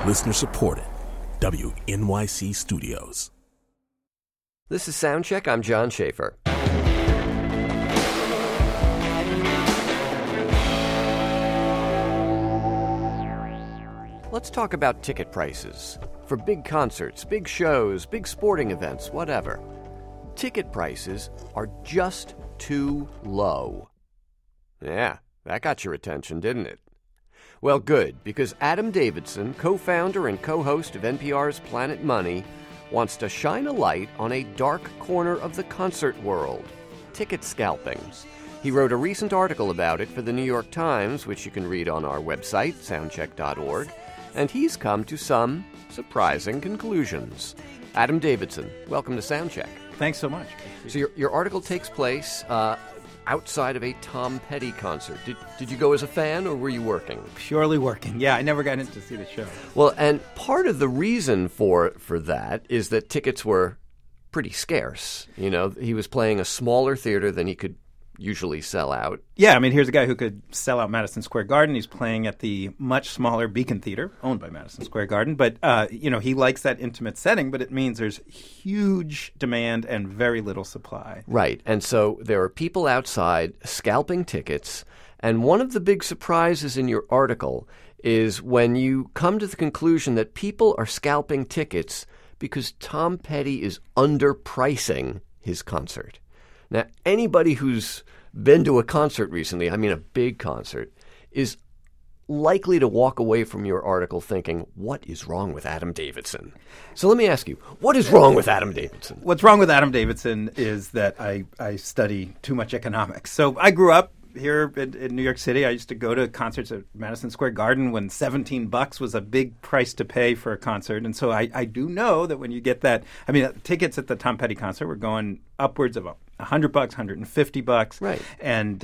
Listener supported. WNYC Studios. This is Soundcheck. I'm John Schaefer. Let's talk about ticket prices. For big concerts, big shows, big sporting events, whatever. Ticket prices are just too low. Yeah, that got your attention, didn't it? Well, good, because Adam Davidson, co-founder and co-host of NPR's Planet Money, wants to shine a light on a dark corner of the concert world, ticket scalping. He wrote a recent article about it for the New York Times, which you can read on our website, soundcheck.org, and he's come to some surprising conclusions. Adam Davidson, welcome to Soundcheck. Thanks so much. So your article takes place outside of a Tom Petty concert. Did you go as a fan, or were you working? Purely working. Yeah, I never got in to see the show. Well, and part of the reason for that is that tickets were pretty scarce. You know, he was playing a smaller theater than he could usually sell out. Yeah, I mean, here's a guy who could sell out Madison Square Garden. He's playing at the much smaller Beacon Theater, owned by Madison Square Garden. But, he likes that intimate setting, but it means there's huge demand and very little supply. Right. And so there are people outside scalping tickets. And one of the big surprises in your article is when you come to the conclusion that people are scalping tickets because Tom Petty is underpricing his concert. Now, anybody who's been to a concert recently, I mean a big concert, is likely to walk away from your article thinking, what is wrong with Adam Davidson? So let me ask you, what is wrong with Adam Davidson? What's wrong with Adam Davidson is that I study too much economics. So I grew up here in New York City. I used to go to concerts at Madison Square Garden when $17 was a big price to pay for a concert. And so I do know that when you get that, I mean, tickets at the Tom Petty concert were going upwards of $100, $150. Right. And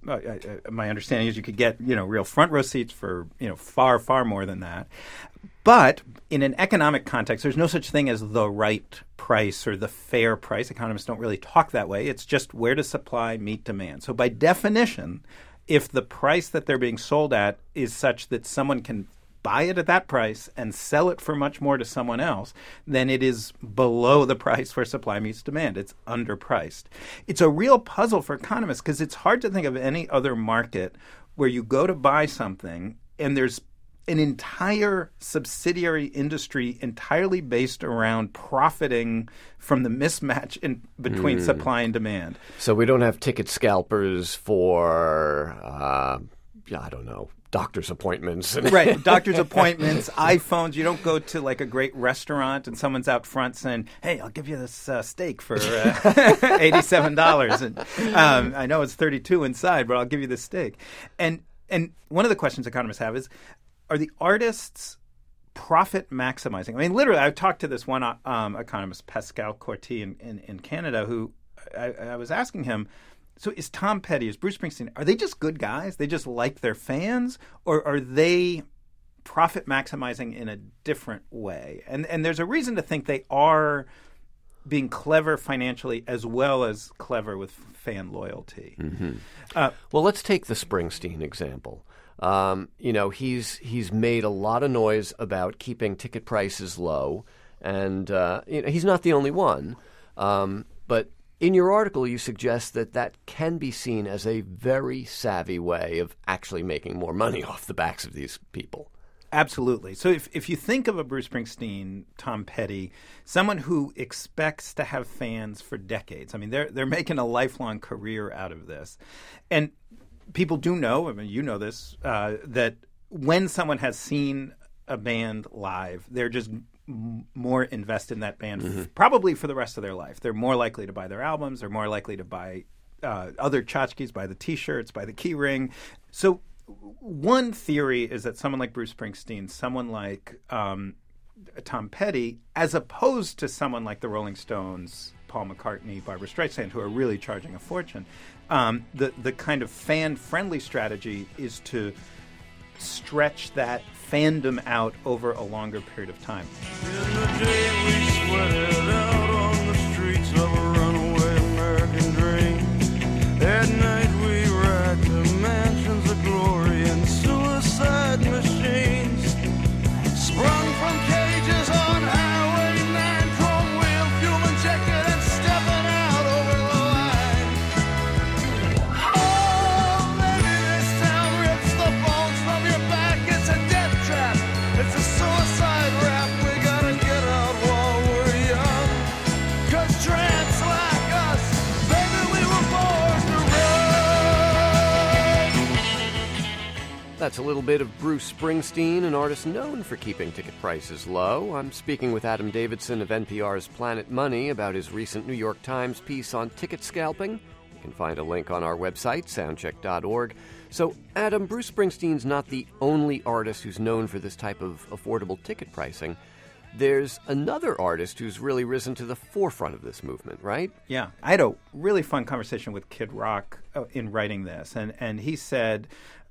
my understanding is you could get, real front row seats for, far, far more than that. But in an economic context, there's no such thing as the right price or the fair price. Economists don't really talk that way. It's just where does supply meet demand. So by definition, if the price that they're being sold at is such that someone can buy it at that price and sell it for much more to someone else, then it is below the price where supply meets demand. It's underpriced. It's a real puzzle for economists because it's hard to think of any other market where you go to buy something and there's an entire subsidiary industry entirely based around profiting from the mismatch between supply and demand. So we don't have ticket scalpers for, doctor's appointments. Right, doctor's appointments, iPhones. You don't go to like a great restaurant and someone's out front saying, hey, I'll give you this steak for $87. And I know it's $32 inside, but I'll give you this steak. And one of the questions economists have is, are the artists profit maximizing? I mean, literally, I talked to this one economist, Pascal Corti in Canada, who I was asking him, so is Tom Petty, is Bruce Springsteen, are they just good guys? They just like their fans? Or are they profit maximizing in a different way? And there's a reason to think they are being clever financially as well as clever with fan loyalty. Mm-hmm. Well, let's take the Springsteen example. He's made a lot of noise about keeping ticket prices low, and he's not the only one. But in your article, you suggest that can be seen as a very savvy way of actually making more money off the backs of these people. Absolutely. So if you think of a Bruce Springsteen, Tom Petty, someone who expects to have fans for decades, I mean, they're making a lifelong career out of this, and people do know, I mean, you know this, that when someone has seen a band live, they're just more invested in that band, probably for the rest of their life. They're more likely to buy their albums. They're more likely to buy other tchotchkes, buy the T-shirts, buy the key ring. So one theory is that someone like Bruce Springsteen, someone like Tom Petty, as opposed to someone like the Rolling Stones, Paul McCartney, Barbra Streisand, who are really charging a fortune, the kind of fan-friendly strategy is to stretch that fandom out over a longer period of time. In the day we sweated out on the streets of a runaway American dream. At night we ride to mansions of glory and suicide machines sprung That's a little bit of Bruce Springsteen, an artist known for keeping ticket prices low. I'm speaking with Adam Davidson of NPR's Planet Money about his recent New York Times piece on ticket scalping. You can find a link on our website, soundcheck.org. So, Adam, Bruce Springsteen's not the only artist who's known for this type of affordable ticket pricing. There's another artist who's really risen to the forefront of this movement, right? Yeah. I had a really fun conversation with Kid Rock in writing this, and he said,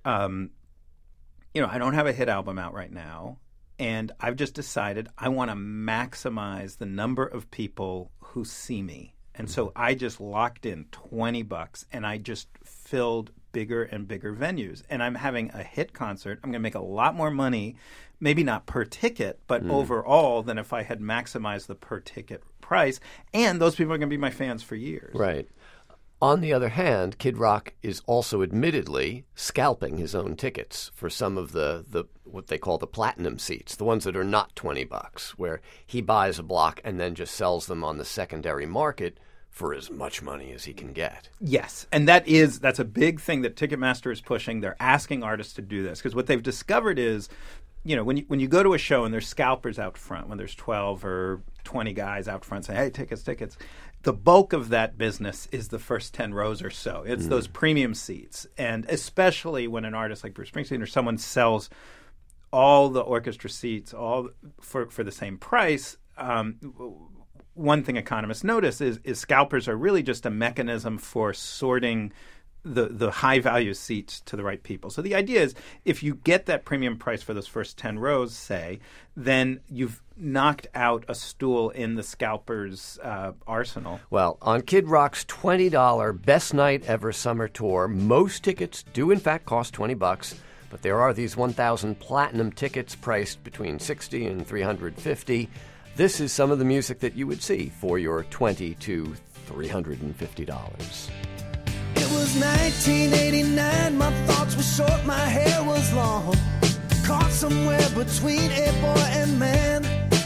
I don't have a hit album out right now, and I've just decided I want to maximize the number of people who see me. And so I just locked in $20, and I just filled bigger and bigger venues. And I'm having a hit concert. I'm going to make a lot more money, maybe not per ticket, but overall than if I had maximized the per ticket price. And those people are going to be my fans for years. Right. On the other hand, Kid Rock is also admittedly scalping his own tickets for some of the what they call the platinum seats, the ones that are not $20, where he buys a block and then just sells them on the secondary market for as much money as he can get. Yes, and that's a big thing that Ticketmaster is pushing. They're asking artists to do this because what they've discovered is, when you go to a show and there's scalpers out front, when there's 12 or 20 guys out front saying, hey, tickets, the bulk of that business is the first 10 rows or so. It's those premium seats. And especially when an artist like Bruce Springsteen or someone sells all the orchestra seats all for the same price, one thing economists notice is scalpers are really just a mechanism for sorting the high-value seats to the right people. So the idea is if you get that premium price for those first 10 rows, say, then you've knocked out a stool in the scalper's arsenal. Well, on Kid Rock's $20 Best Night Ever Summer Tour, most tickets do in fact cost $20, but there are these 1,000 platinum tickets priced between $60 and $350. This is some of the music that you would see for your $20 to $350. It was 1989, my thoughts were short, my hair was long, caught somewhere between a boy and man.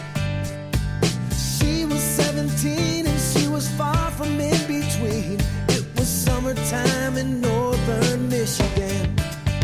She was 17 and she was far from in between. It was summertime in northern Michigan.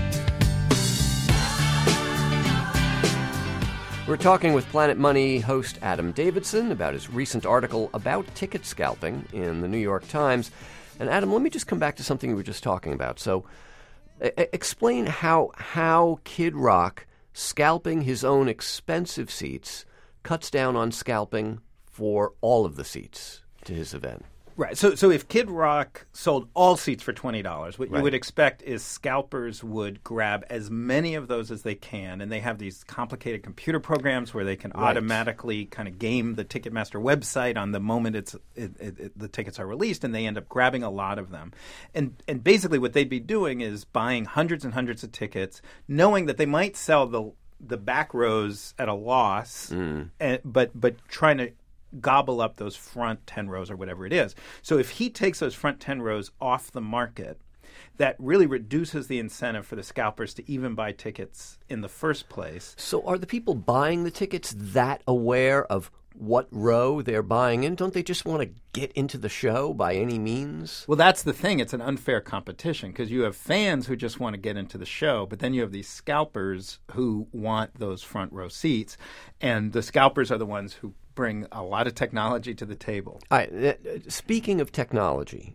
We're talking with Planet Money host Adam Davidson about his recent article about ticket scalping in the New York Times. And Adam, let me just come back to something we were just talking about. So explain how Kid Rock scalping his own expensive seats cuts down on scalping for all of the seats to his event. Right. So if Kid Rock sold all seats for $20, what you would expect is scalpers would grab as many of those as they can, and they have these complicated computer programs where they can automatically kind of game the Ticketmaster website on the moment the tickets are released, and they end up grabbing a lot of them. And basically what they'd be doing is buying hundreds and hundreds of tickets, knowing that they might sell the back rows at a loss, but trying to gobble up those front 10 rows or whatever it is. So if he takes those front 10 rows off the market, that really reduces the incentive for the scalpers to even buy tickets in the first place. So are the people buying the tickets that aware of what row they're buying in? Don't they just want to get into the show by any means? Well, that's the thing. It's an unfair competition because you have fans who just want to get into the show, but then you have these scalpers who want those front row seats, and the scalpers are the ones who bring a lot of technology to the table. All right. Speaking of technology,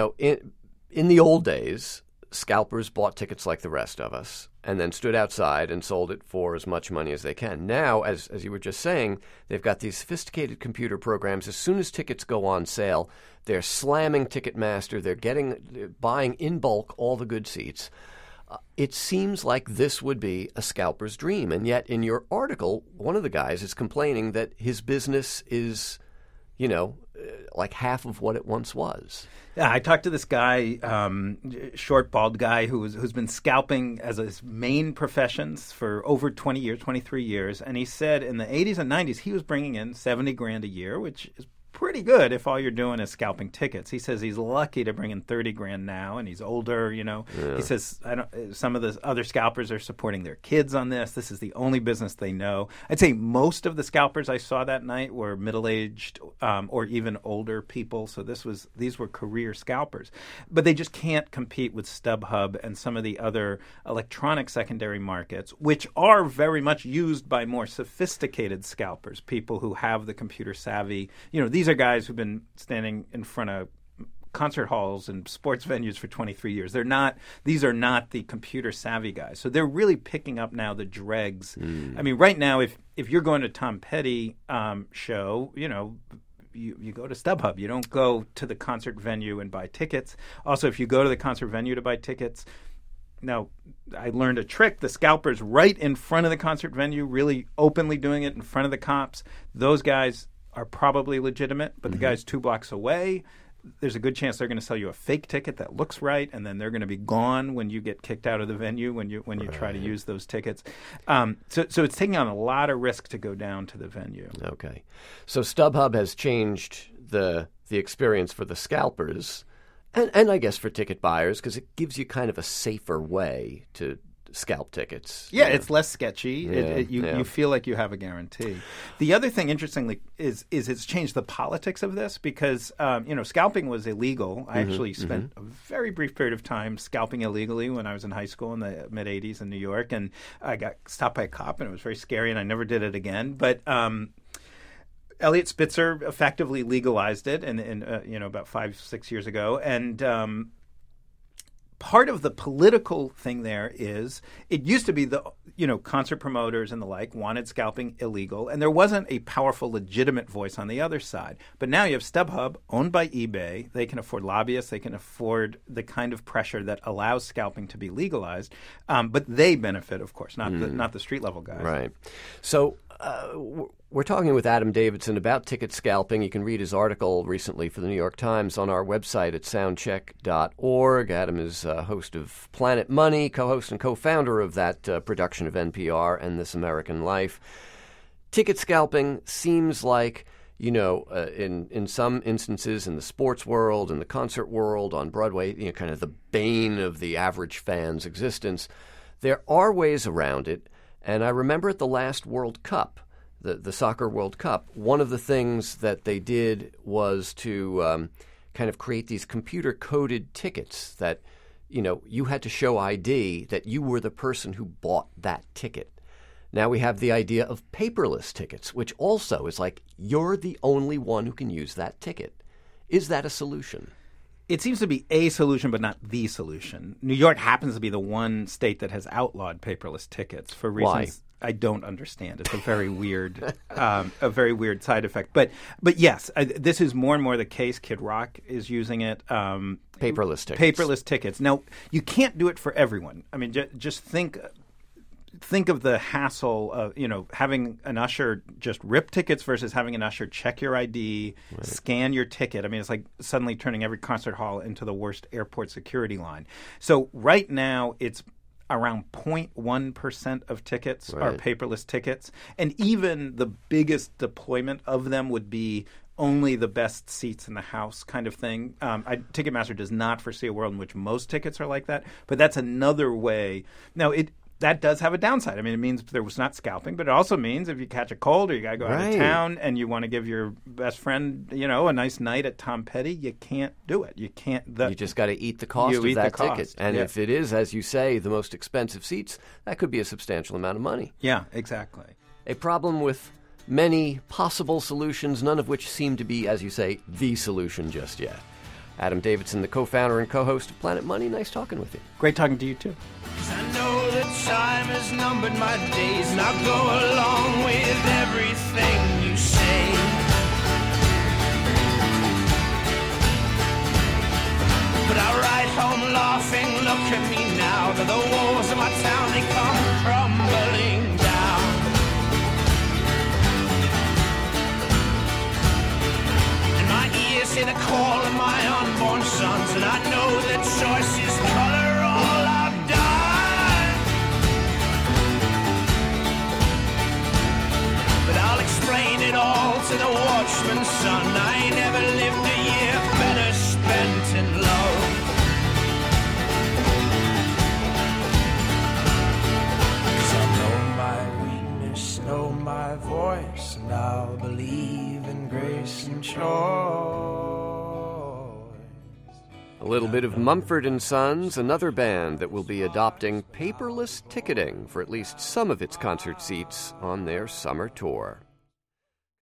in the old days, scalpers bought tickets like the rest of us and then stood outside and sold it for as much money as they can. Now, as you were just saying, they've got these sophisticated computer programs. As soon as tickets go on sale, they're slamming Ticketmaster. They're buying in bulk all the good seats. It seems like this would be a scalper's dream. And yet in your article, one of the guys is complaining that his business is, like half of what it once was. Yeah, I talked to this guy, short, bald guy who's been scalping as his main professions for over 20 years, 23 years. And he said in the 80s and 90s, he was bringing in $70,000 a year, which is pretty good if all you're doing is scalping tickets. He says he's lucky to bring in $30,000 now, and he's older. He says some of the other scalpers are supporting their kids on this. This is the only business they know. I'd say most of the scalpers I saw that night were middle-aged or even older people. So these were career scalpers, but they just can't compete with StubHub and some of the other electronic secondary markets, which are very much used by more sophisticated scalpers, people who have the computer savvy. These are guys who've been standing in front of concert halls and sports venues for 23 years. These are not the computer savvy guys. So they're really picking up now the dregs. I mean, right now, if you're going to Tom Petty show, you go to StubHub. You don't go to the concert venue and buy tickets. Also, if you go to the concert venue to buy tickets, now, I learned a trick. The scalpers right in front of the concert venue, really openly doing it in front of the cops, those guys are probably legitimate, but the guys 2 blocks away, there's a good chance they're going to sell you a fake ticket that looks right, and then they're going to be gone when you get kicked out of the venue when you try to use those tickets. So it's taking on a lot of risk to go down to the venue. Okay. So StubHub has changed the experience for the scalpers and I guess for ticket buyers, because it gives you kind of a safer way to scalp tickets. Yeah, it's less sketchy. You feel like you have a guarantee. The other thing, interestingly, is it's changed the politics of this because, scalping was illegal. I actually spent a very brief period of time scalping illegally when I was in high school in the mid-'80s in New York, and I got stopped by a cop, and it was very scary, and I never did it again. But Eliot Spitzer effectively legalized it in about 5-6 years ago, and part of the political thing there is it used to be the concert promoters and the like wanted scalping illegal, and there wasn't a powerful legitimate voice on the other side. But now you have StubHub, owned by eBay. They can afford lobbyists. They can afford the kind of pressure that allows scalping to be legalized. But they benefit, of course, not the street level guys. Right. So we're talking with Adam Davidson about ticket scalping. You can read his article recently for the New York Times on our website at soundcheck.org. Adam is host of Planet Money, co-host and co-founder of that production of NPR and This American Life. Ticket scalping seems like, in some instances in the sports world, in the concert world, on Broadway, kind of the bane of the average fan's existence. There are ways around it. And I remember at the last World Cup, the Soccer World Cup, one of the things that they did was to kind of create these computer-coded tickets that, you had to show ID that you were the person who bought that ticket. Now we have the idea of paperless tickets, which also is like you're the only one who can use that ticket. Is that a solution? It seems to be a solution, but not the solution. New York happens to be the one state that has outlawed paperless tickets for reasons I don't understand. It's a very weird, side effect. But yes, this is more and more the case. Kid Rock is using it. Paperless tickets. Paperless tickets. Now you can't do it for everyone. I mean, just think of the hassle of having an usher just rip tickets versus having an usher check your ID, scan your ticket. I mean, it's like suddenly turning every concert hall into the worst airport security line. So right now it's around 0.1% of tickets are paperless tickets, and even the biggest deployment of them would be only the best seats in the house kind of thing. Ticketmaster does not foresee a world in which most tickets are like that, but that's another way. Now, that does have a downside. I mean, it means there was not scalping, but it also means if you catch a cold or you got to go out of town and you want to give your best friend, a nice night at Tom Petty, you can't do it. You can't. You just got to eat the cost of that ticket. And if it is, as you say, the most expensive seats, that could be a substantial amount of money. Yeah, exactly. A problem with many possible solutions, none of which seem to be, as you say, the solution just yet. Adam Davidson, the co-founder and co-host of Planet Money. Nice talking with you. Great talking to you, too. I know that time has numbered my days, and I'll go along with everything you say. But I ride home laughing, look at me now, that the walls of my town, they come crumbling down. And my ears hear the call of my unborn sons, and I know that choice is color all I've done. But I'll explain it all to the watch coachman's son. I never lived a year better spent in love. 'Cause I know my weakness, know my voice, and I'll believe in grace and choice. A little bit of Mumford & Sons, another band that will be adopting paperless ticketing for at least some of its concert seats on their summer tour.